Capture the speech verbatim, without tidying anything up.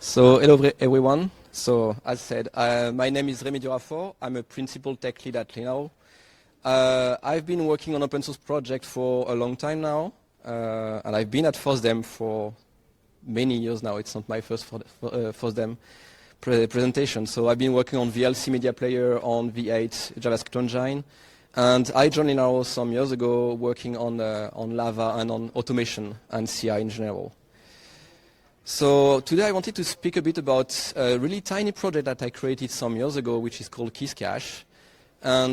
So hello everyone. So as said, uh, my name is Rémi Durafour. I'm a principal tech lead at Linaro. Uh, I've been working on open source project for a long time now, uh, and I've been at FOSDEM for many years now. It's not my first for, for, uh, FOSDEM pre presentation. So I've been working on V L C Media Player, on V eight, JavaScript Engine, and I joined Linaro some years ago working on, uh, on Lava and on automation and C I in general. So today I wanted to speak a bit about a really tiny project that I created some years ago, which is called KissCache. And